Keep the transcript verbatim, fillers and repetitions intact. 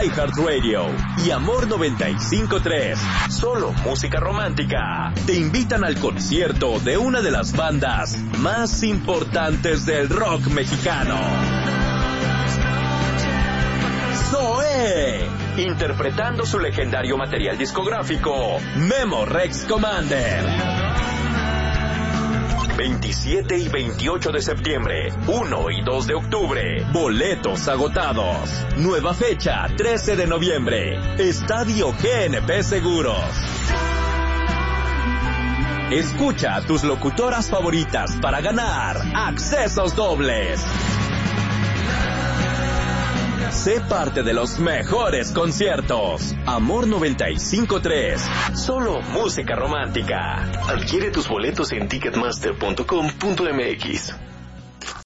iHeartRadio y Amor noventa y cinco punto tres, solo música romántica, te invitan al concierto de una de las bandas más importantes del rock mexicano. Zoé, interpretando su legendario material discográfico, Memo Rex Commander. veintisiete y veintiocho de septiembre, uno y dos de octubre, boletos agotados. Nueva fecha, trece de noviembre, Estadio G N P Seguros. Escucha a tus locutoras favoritas para ganar accesos dobles. Sé parte de los mejores conciertos. Amor noventa y cinco punto tres. Solo música romántica. Adquiere tus boletos en ticketmaster punto com punto m x.